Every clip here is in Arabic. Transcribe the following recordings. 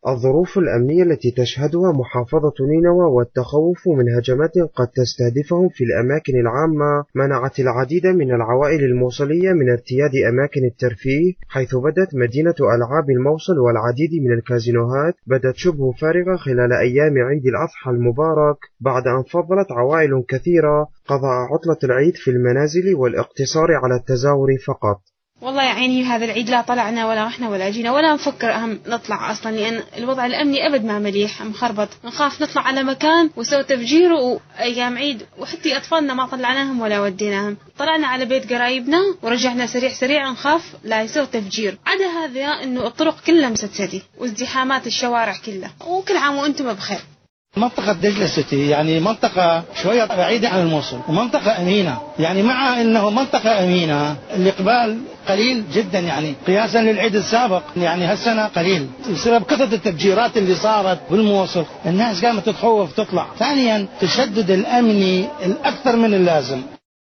الظروف الأمنية التي تشهدها محافظة نينوى والتخوف من هجمات قد تستهدفهم في الأماكن العامة منعت العديد من العوائل الموصلية من ارتياد أماكن الترفيه، حيث بدت مدينة ألعاب الموصل والعديد من الكازينوهات بدت شبه فارغة خلال أيام عيد الأضحى المبارك، بعد أن فضلت عوائل كثيرة قضاء عطلة العيد في المنازل والاقتصار على التزاور فقط. والله يعني هذا العيد لا طلعنا ولا رحنا ولا جينا ولا نفكر نطلع أصلا، لأن الوضع الأمني أبد ما مليح، مخربط، نخاف نطلع على مكان وسوي تفجير وأيام عيد، وحتى أطفالنا ما طلعناهم ولا وديناهم، طلعنا على بيت قرايبنا ورجعنا سريع نخاف لا يسوي تفجير. عدا هذا إنه الطرق كلها مسدسة وازدحامات الشوارع كلها، وكل عام وأنتم بخير. منطقة دجلة سيتي يعني منطقة شوية بعيدة عن الموصل ومنطقة أمينة، يعني مع أنه منطقة أمينة الإقبال قليل جدا يعني قياسا للعيد السابق، يعني هالسنة قليل بسبب كثرة التفجيرات اللي صارت بالموصل، الناس قامت تتخوف تطلع. ثانيا تشدد الأمني الأكثر من اللازم.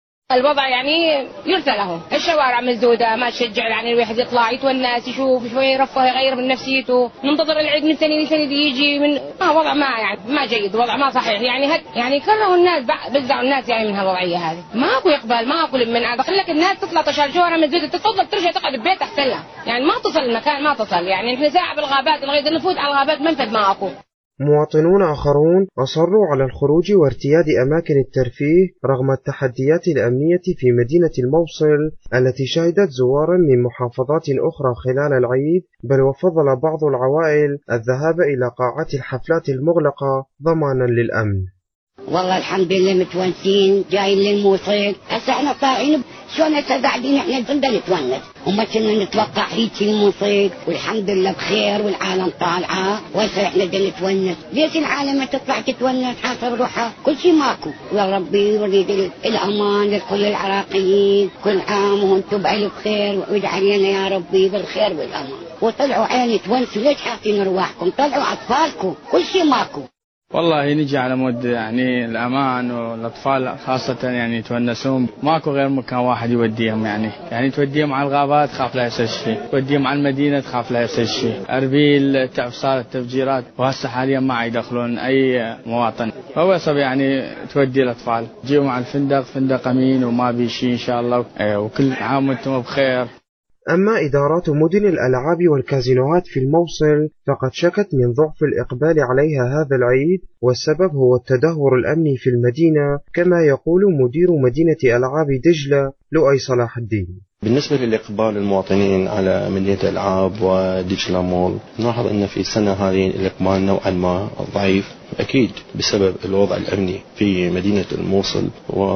الوضع يعني يرثى له، الشوارع مسدودة ما تشجع يعني الواحد يطلع يتونس يشوف شوي يرفه يغير من نفسيته، ننتظر العيد من سنة لسنة يجي من وضع ما جيد، وضع ما صحيح يعني كرهوا الناس بزعوا الناس يعني من هالوضعية هذه، ماكو إقبال ماكو من بخلك الناس تطلع تشال شوارع مسدودة تتفضل ترجع تقعد ببيت أحسن لها، يعني ما تصل المكان ما تصل، يعني احنا ساعة بالغابات نريد نفوت على الغابات منفذ ماكو. مواطنون آخرون أصروا على الخروج وارتياد أماكن الترفيه رغم التحديات الأمنية في مدينة الموصل التي شهدت زوارا من محافظات أخرى خلال العيد، بل وفضل بعض العوائل الذهاب إلى قاعات الحفلات المغلقة ضمانا للأمن. والله الحمد لله متونسين جايين للموصل، هسه احنا طالعين شلون هسه قاعدين احنا بدنا نتونس، وما كنا نتوقع هيك الموصل، والحمد لله بخير والعالم طالعه، وهسه احنا بدنا نتونس، ليش العالم ما تطلع تتونس حاسب روحها، كل شيء ماكو، يا ربي يريد الامان لكل العراقيين، كل عام وانتم بألف خير واجعلنا يا ربي بالخير والامان، وطلعوا عيني تونسوا، ليش حاطين ارواحكم، طلعوا اطفالكم، كل شيء ماكو. والله نجي على مود يعني الأمان، والأطفال خاصة يعني يتونسون، ماكو غير مكان واحد يوديهم، يعني توديهم على الغابات خاف لا يصير شيء، توديهم على المدينة تخاف لا يصير شيء، أربيل صارت تفجيرات وهسه حاليا ما يدخلون أي مواطن، هو صب يعني تودي الأطفال تجيهم على الفندق، فندق أمين وما بي شيء إن شاء الله، وكل عام وانتم بخير. أما إدارات مدن الألعاب والكازينوهات في الموصل فقد شكت من ضعف الإقبال عليها هذا العيد، والسبب هو التدهور الأمني في المدينة، كما يقول مدير مدينة ألعاب دجلة لؤي صلاح الدين. بالنسبة للإقبال المواطنين على مدينة الألعاب ودجلة مول، نلاحظ أن في السنة هذه الإقبال نوعا ما ضعيف، أكيد بسبب الوضع الأمني في مدينة الموصل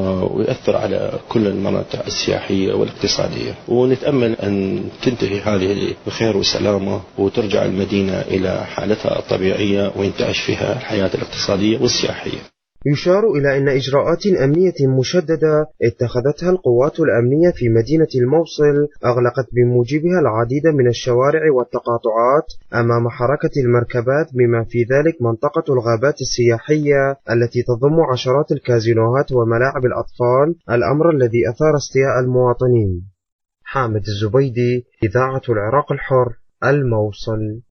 ويؤثر على كل المناطق السياحية والاقتصادية، ونتأمل أن تنتهي هذه بخير وسلامة وترجع المدينة إلى حالتها الطبيعية وينتعش فيها الحياة الاقتصادية والسياحية. يشار إلى أن إجراءات أمنية مشددة اتخذتها القوات الأمنية في مدينة الموصل أغلقت بموجبها العديد من الشوارع والتقاطعات أمام حركة المركبات، بما في ذلك منطقة الغابات السياحية التي تضم عشرات الكازينوهات وملاعب الأطفال، الأمر الذي أثار استياء المواطنين. حامد الزبيدي، إذاعة العراق الحر، الموصل.